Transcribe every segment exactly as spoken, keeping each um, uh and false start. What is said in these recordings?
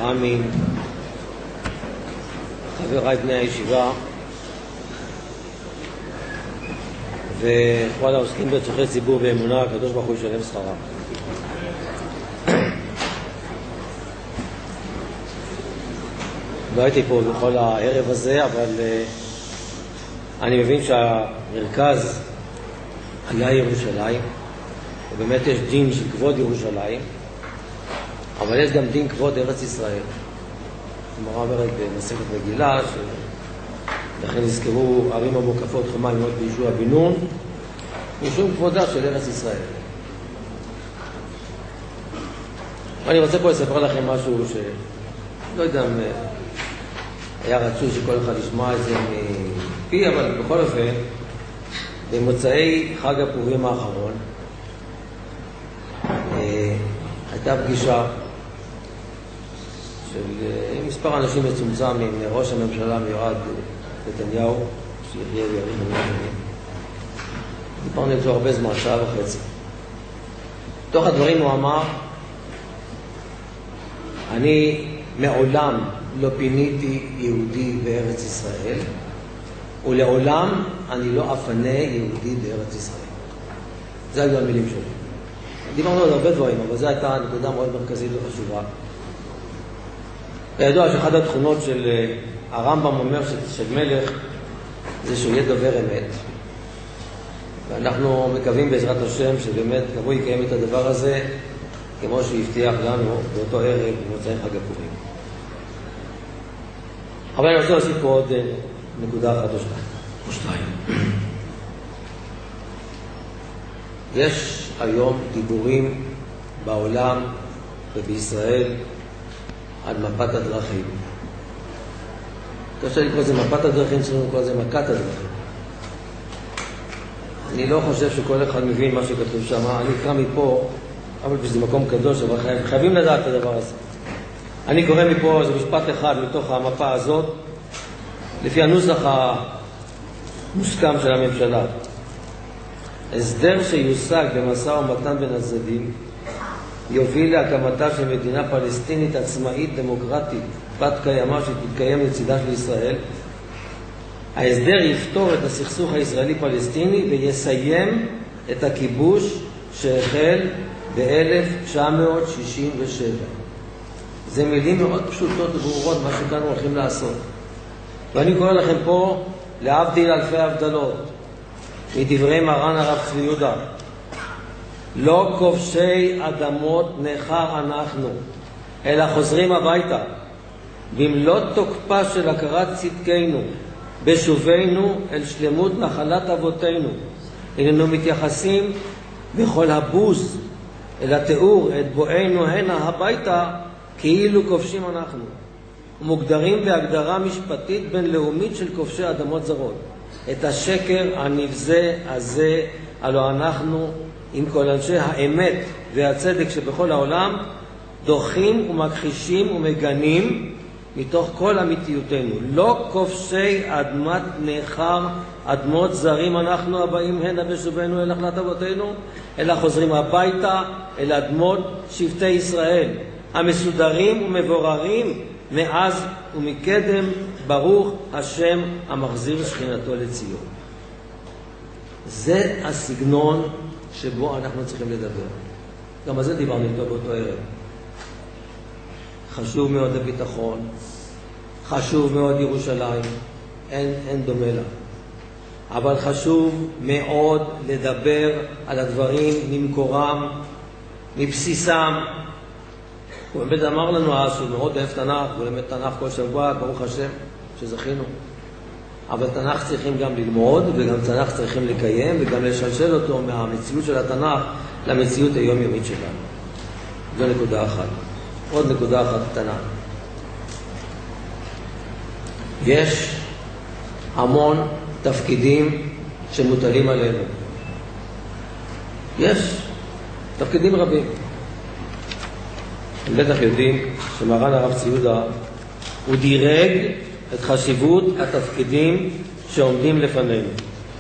רמים, חבריי בני הישיבה וכל העוסקים בצורכי ציבור באמונה, הקדוש ברוך הוא ישלם שכרם. לא הייתי פה בכל הערב הזה, אבל uh, אני מבין שהמרכז היה ירושלים, ובאמת יש דין של כבוד ירושלים, אבל יש גם דין כבוד ארץ ישראל. הגמרא אומרת במסכת מגילה, שלכן נזכרו ערים המוקפות חומה ימות בישוע בן נון, משום כבודה של ארץ ישראל. אני רוצה פה לספר לכם משהו שלא יודע אם היה רצוי שכל אחד ישמע את זה מפי, אבל בכל אופן, במוצאי חג הפורים האחרון הייתה פגישה של מספר אנשים מצומצם עם ראש הממשלה מיועד נתניהו, שיחיה ויאריך ימים. דיברנו איתו הרבה זמן, שעה וחצי. תוך הדברים הוא אמר, אני מעולם לא פיניתי יהודי בארץ ישראל, ולעולם אני לא אפנה יהודי בארץ ישראל. זה היו המילים שלי. דיברנו על הרבה דברים, אבל זו הייתה נקודה מאוד מרכזית וחשובה. וידוע שאחת התכונות של הרמב"ם אומר של מלך זה שהוא יהיה דובר אמת. ואנחנו מקווים בעזרת השם שבאמת הוא יקיים את הדבר הזה כמו שהוא הבטיח לנו באותו ערב במוצאי חג הפורים. אבל אני רוצה להוסיף פה עוד נקודה אחת או שתיים. יש היום דיבורים בעולם ובישראל על מפת הדרכים. קשה לקרוא זה מפת הדרכים, צריכים לקרוא זה מכת הדרכים. אני לא חושב שכל אחד מבין מה שכתוב שם. אני אקרא מפה, אבל שזה מקום קדוש, אבל חייב, חייבים לדעת את הדבר הזה. אני קורא מפה, זה משפט אחד מתוך המפה הזאת, לפי הנוסח המוסכם של הממשלה. הסדר שיושג במשא ומתן בין הצדדים יוביל להקמתה של מדינה פלסטינית עצמאית דמוקרטית בת קיימא שתתקיים לצידה של ישראל. ההסדר יפתור את הסכסוך הישראלי-פלסטיני ויסיים את הכיבוש שהחל ב-אלף תשע מאות שישים ושבע. זה מילים מאוד פשוטות וברורות מה שכאן הולכים לעשות. ואני קורא לכם פה להבדיל אלפי הבדלות מדברי מרן הרב צבי יהודה. לא כובשי אדמות נחר אנחנו, אלא חוזרים הביתה. במלוא תוקפה של הכרת צדקנו, בשובנו אל שלמות נחלת אבותינו. איננו מתייחסים בכל הבוז אל התיאור את בואנו הנה הביתה כאילו כובשים אנחנו. ומוגדרים בהגדרה משפטית בינלאומית של כובשי אדמות זרות. את השקר הנבזה הזה, הלא אנחנו עם כל אנשי האמת והצדק שבכל העולם דוחים ומכחישים ומגנים מתוך כל אמיתיותנו. לא כובשי אדמת נחר, אדמות זרים אנחנו הבאים הנה בשובנו אל נחלת אבותינו, אלא חוזרים הביתה אל אדמות שבטי ישראל המסודרים ומבוררים מאז ומקדם, ברוך השם המחזיר שכינתו לציון. זה הסגנון שבו אנחנו צריכים לדבר. גם על זה דיברנו איתו באותו ערב. חשוב מאוד הביטחון, חשוב מאוד ירושלים, אין, אין דומה לה. אבל חשוב מאוד לדבר על הדברים ממקורם, מבסיסם. הוא באמת אמר לנו אז שהוא מאוד אוהב תנ"ך, הוא למד תנ"ך כל שבוע, ברוך השם שזכינו. אבל תנ"ך צריכים גם ללמוד, וגם תנ"ך צריכים לקיים, וגם לשלשל אותו מהמציאות של התנ"ך למציאות היומיומית שלנו. זו נקודה אחת. עוד נקודה אחת קטנה. יש המון תפקידים שמוטלים עלינו. יש תפקידים רבים. הם בטח יודעים שמרן הרב צבי יהודה הוא דירג את חשיבות התפקידים שעומדים לפנינו.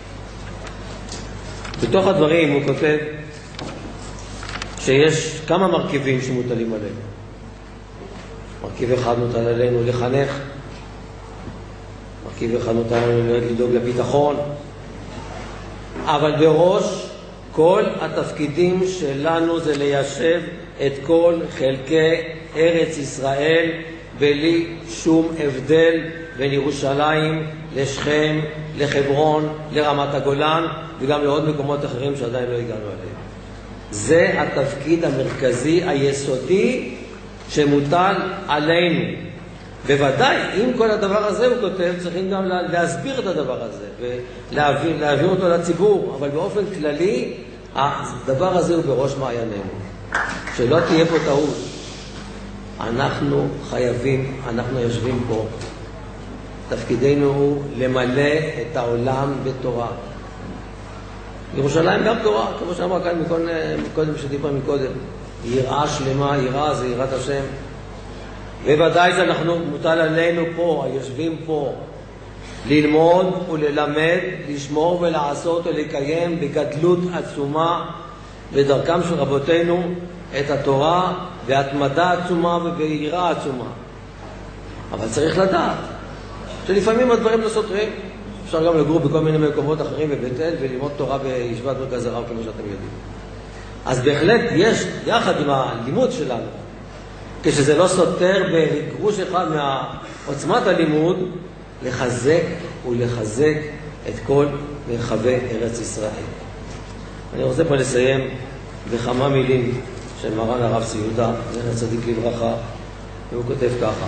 בתוך הדברים הוא כותב שיש כמה מרכיבים שמוטלים עלינו. מרכיב אחד נותן עלינו לחנך, מרכיב אחד נותן עלינו לדאוג לביטחון, אבל בראש כל התפקידים שלנו זה ליישב את כל חלקי ארץ ישראל בלי שום הבדל בין ירושלים לשכם, לחברון, לרמת הגולן וגם לעוד מקומות אחרים שעדיין לא הגענו אליהם. זה התפקיד המרכזי היסודי שמוטל עלינו. בוודאי, אם כל הדבר הזה הוא כותב, צריכים גם להסביר את הדבר הזה ולהעביר להעביר אותו לציבור, אבל באופן כללי הדבר הזה הוא בראש מעיינינו. שלא תהיה פה טעות. אנחנו חייבים, אנחנו יושבים פה, תפקידנו הוא למלא את העולם בתורה. ירושלים גם תורה, כמו שאמר כאן מקודם, מקודם שדיבר מקודם. יראה שלמה, יראה זה יראת השם. ובוודאי שאנחנו מוטל עלינו פה, היושבים פה, ללמוד וללמד, לשמור ולעשות ולקיים בגדלות עצומה בדרכם של רבותינו את התורה בהתמדה עצומה וביראה עצומה. אבל צריך לדעת שלפעמים הדברים לא סותרים. אפשר גם לגור בכל מיני מקומות אחרים בבית אל וללמוד תורה בישיבת מרכז הרב כמו שאתם יודעים. אז בהחלט יש, יחד עם הלימוד שלנו, כשזה לא סותר בגרוש אחד מעוצמת הלימוד, לחזק ולחזק את כל מרחבי ארץ ישראל. אני רוצה פה לסיים בכמה מילים של מרן הרב ציודה, זכר צדיק לברכה, והוא כותב ככה: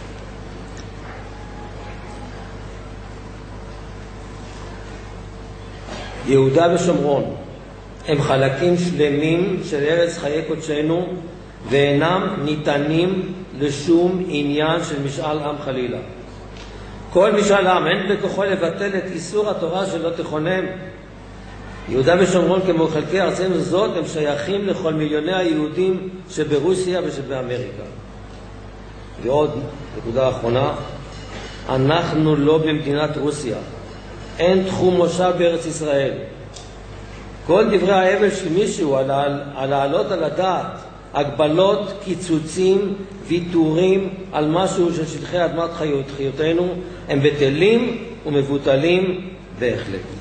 יהודה ושומרון הם חלקים שלמים של ארץ חיי קודשנו, ואינם ניתנים לשום עניין של משאל עם חלילה. כל משאל עם אין בכוחו לבטל את איסור התורה שלא תכונן. יהודה ושומרון כמו חלקי ארצנו זאת הם שייכים לכל מיליוני היהודים שברוסיה ושבאמריקה. ועוד נקודה אחרונה, אנחנו לא במדינת רוסיה, אין תחום מושב בארץ ישראל. כל דברי האבל של מישהו על, על העלות על הדעת, הגבלות, קיצוצים, ויתורים על משהו של שטחי אדמת חיותנו, הם בטלים ומבוטלים בהחלט.